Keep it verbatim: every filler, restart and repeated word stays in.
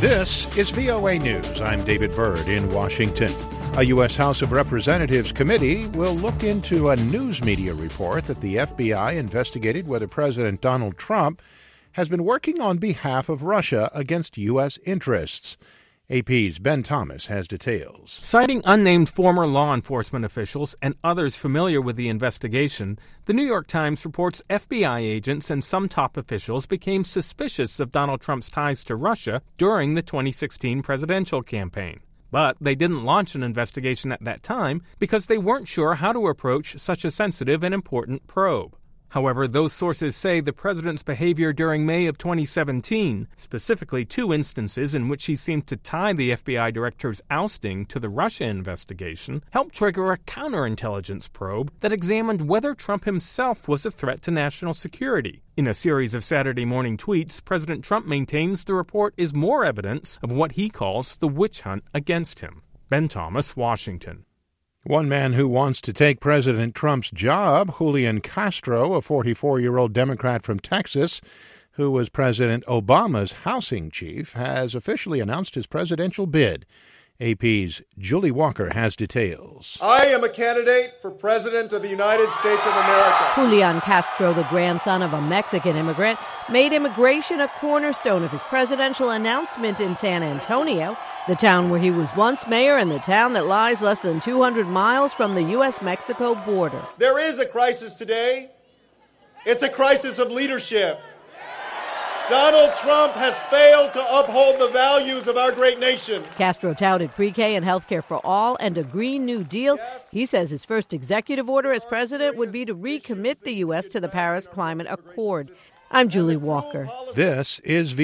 This is V O A News. I'm David Byrd in Washington. A U S House of Representatives committee will look into a news media report that the F B I investigated whether President Donald Trump has been working on behalf of Russia against U S interests. A P's Ben Thomas has details. Citing unnamed former law enforcement officials and others familiar with the investigation, the New York Times reports F B I agents and some top officials became suspicious of Donald Trump's ties to Russia during the twenty sixteen presidential campaign. But they didn't launch an investigation at that time because they weren't sure how to approach such a sensitive and important probe. However, those sources say the president's behavior during May of twenty seventeen, specifically two instances in which he seemed to tie the F B I director's ousting to the Russia investigation, helped trigger a counterintelligence probe that examined whether Trump himself was a threat to national security. In a series of Saturday morning tweets, President Trump maintains the report is more evidence of what he calls the witch hunt against him. Ben Thomas, Washington. One man who wants to take President Trump's job, Julian Castro, a forty-four-year-old Democrat from Texas, who was President Obama's housing chief, has officially announced his presidential bid. A P's Julie Walker has details. I am a candidate for President of the United States of America. Julian Castro, the grandson of a Mexican immigrant, made immigration a cornerstone of his presidential announcement in San Antonio, the town where he was once mayor and the town that lies less than two hundred miles from the U S Mexico border. There is a crisis today. It's a crisis of leadership. Donald Trump has failed to uphold the values of our great nation. Castro touted pre-K and health care for all and a Green New Deal. He says his first executive order as president would be to recommit the U S to the Paris Climate Accord. I'm Julie Walker. This is